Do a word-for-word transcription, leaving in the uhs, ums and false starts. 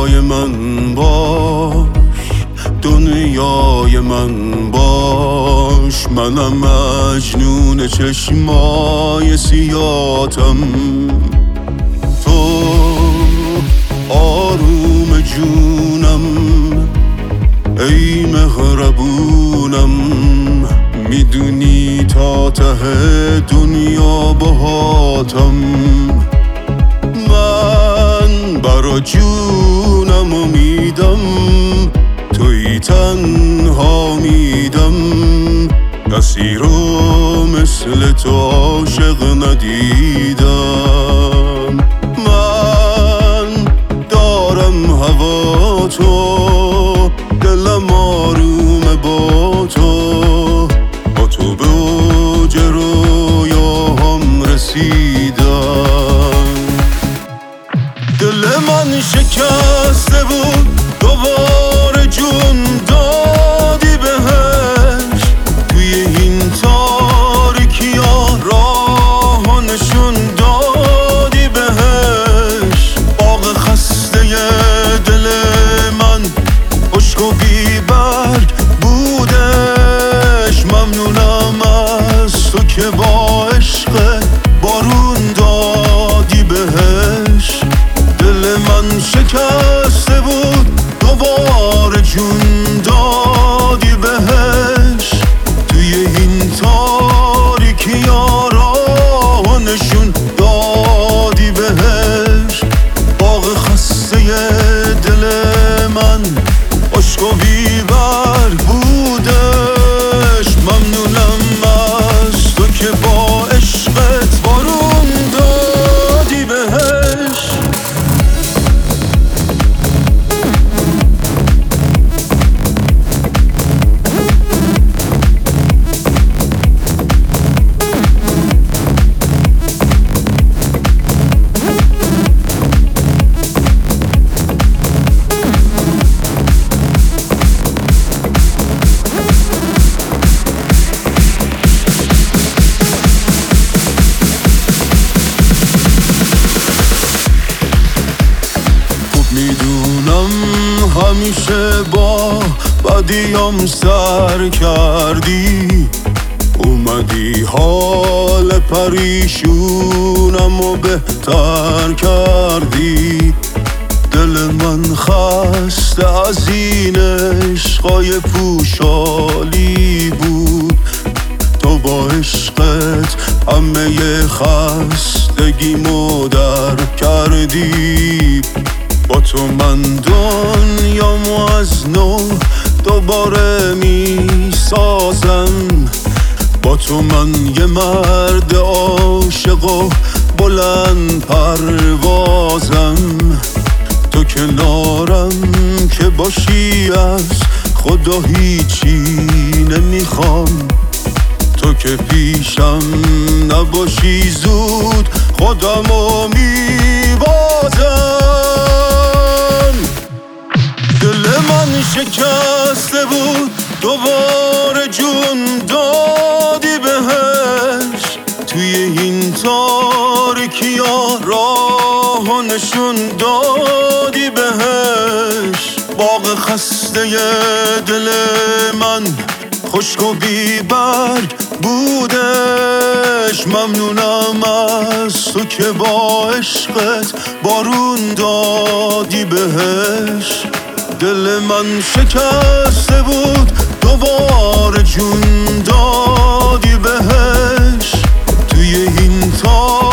دنیای من باش، دنیای من باش. منم مجنون چشمای سیاتم، تو آروم جونم، ای مهربونم. میدونی تا ته دنیا باهاتم، من برا جونم و میدم، توی تنها میدم. کسی رو مثل تو عاشق ندیدم. من دارم هوا تو، دلم آرومه با تو، با تو به اوج رویاهام رسیدم. دل من شکسته بود، دوباره جون دادی بهش. توی این تاریکی ها راه نشون دادی بهش. باغ خسته دل من خشک و بی برگ بودش. ممنونم از تو که با عشق بارون دادی بهش. دل من شکسته بود، دوباره جون دادی بهش. توی این تاریکی ها راه نشون دادی بهش. باغ خسته دل من خشک و بی برگ بودش. ممنونم از تو که با عشقت بارون دادی بهش. میدونم همیشه با بدیام سر کردی، اومدی حال پریشونم و بهتر کردی. دل من خسته از این عشقای پوشالی بود، تو با عشقت همه خستگیمو در کردی. با تو من دنیامو از نو دوباره می سازم. با تو من یه مرد عاشق و بلند پروازم. تو کنارم که باشی از خدا هیچی نمیخوام. تو که پیشم نباشی زود خودمو میبازم. دل من شکسته بود، دوباره جون دادی بهش. توی این تاریکی ها راه نشون دادی بهش. باغ خسته دل من خشک و بی برگ بودش. ممنونم از تو که با عشقت بارون دادی بهش. دل من شکسته بود، دوباره جون دادی بهش. توی این تا